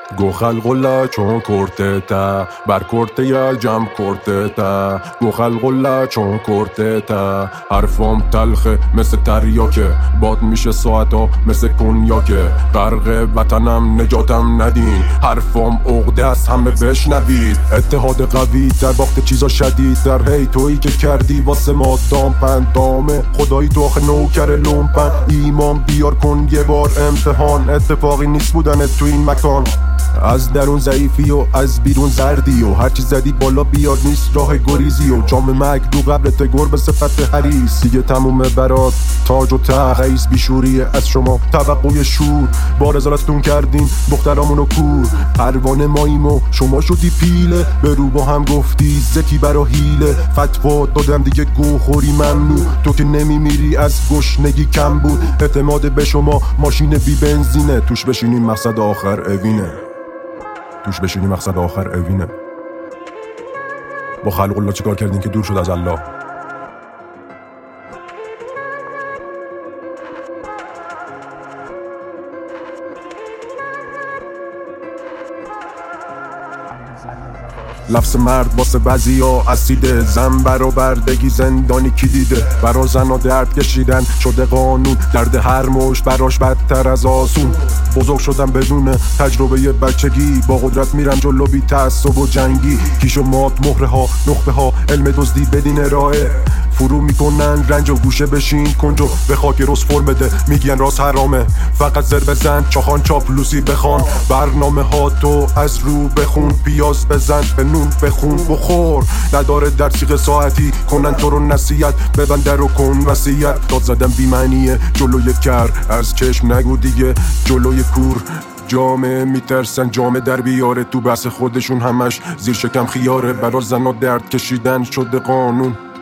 گو خلق چون کرته تا بر کرته یا جمع کرته تا گو خلق چون کرته تا حرفام تلخه مثل تریاکه باد میشه ساعتا مثل کنیاکه غرق وطنم نجاتم ندین حرفام عقده است همه بشنوید اتحاد قوی در وقت چیزا شدید در هی تویی که کردی واسه ما دامپن دامه خدایی تو آخه نوکر لومپن ایمان بیار کن یه بار امتحان اتفاقی نیست بودن تو این مکان از درون ضعیفی و از بیرون زردی و هرچی زدی بالا بیاد نیست راه گریزی و جام مرگ دو قبرت گربه صفت حریص دیگه تمومه برات تاج و تخت رئیس بیشوریه از شما توقع شور بار ازالتون کردین دخترامونو کور پروانه ماییم و شما شدی پیله به رو با هم گفتی زکی برا هیله فتوا دادم دیگه گوخوری ممنوع تو که نمیمیری از گشنگی کم بود اعتماد به شما ماشین بی بنزینه توش بشینیم مقصد آخر اوینه توش بشینی مقصد آخر اوینه با خلق الله چیکار کردین که دور شد از الله لفظ مرد واسه بعضیا اسیده زن برآوردگی زندانی کی دیده برا زنا درد کشیدن شده قانون درد هر مش براش بدتر از آسون بزرگ شدم بدون تجربه بچگی با قدرت میرم جلو بی تعصب و جنگی کیش و مات مهره ها نخبه ها علم دزدی بدین ارائه فرو میکنن رنج و گوشه بشین کنجو به خاک روز فرم بده میگن راست حرامه فقط زر بزن چاخان چاپلوسی بخوان برنامه ها تو از رو بخون پیاز بزن به نون بخون بخور نداره در سیغ ساعتی کنن تو رو نصیحت ببند رو کن وصیت داد زدن بی معنیه جلوی کر از چشم نگو دیگه جلوی کور جامعه میترسن جامعه در بیاره تو بحث خودشون همش زیر شکم خیاره برا زنا درد کشیدن شده قانون